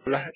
Hola.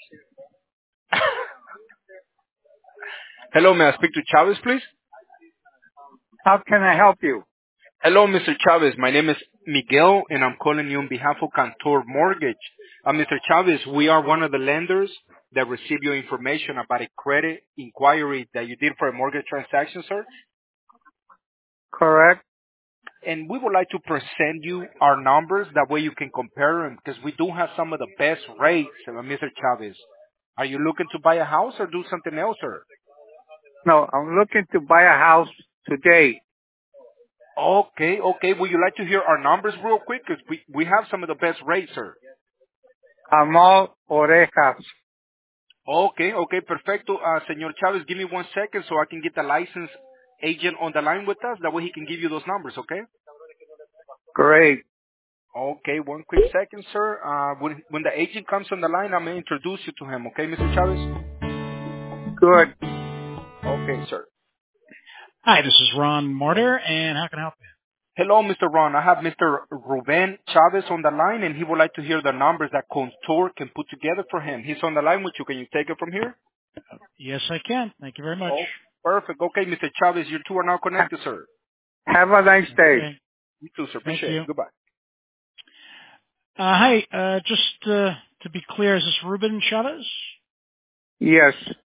Hello, may I speak to Chavez, please? How can I help you? Hello, Mr. Chavez. My name is Miguel, and I'm calling you on behalf of Cantor Mortgage. Mr. Chavez, we are one of the lenders that received your information about a credit inquiry that you did for a mortgage transaction, sir. Correct? And we would like to present you our numbers. That way you can compare them because we do have some of the best rates, Mr. Chavez. Are you looking to buy a house or do something else, sir? No, I'm looking to buy a house today. Okay, okay. Would you like to hear our numbers real quick? Because we have some of the best rates, sir. Amal Orejas. Okay, okay, perfecto. Señor Chavez, give me 1 second so I can get the licensed agent on the line with us. That way he can give you those numbers, okay? Great. Okay, 1 quick second, sir. When the agent comes on the line, I'm going to introduce you to him, okay, Mr. Chavez? Good. Okay, sir. Hi, this is Ron Mortar, and how can I help you? Hello, Mr. Ron. I have Mr. Ruben Chavez on the line, and he would like to hear the numbers that Contour can put together for him. He's on the line with you. Can you take it from here? Yes, I can. Thank you very much. Oh, perfect. Okay, Mr. Chavez, you two are now Ha- connected, sir. Have a nice day. Okay. You too, sir. Thank Appreciate you. it. Goodbye. Hi, just to be clear, is this Ruben Chavez? Yes.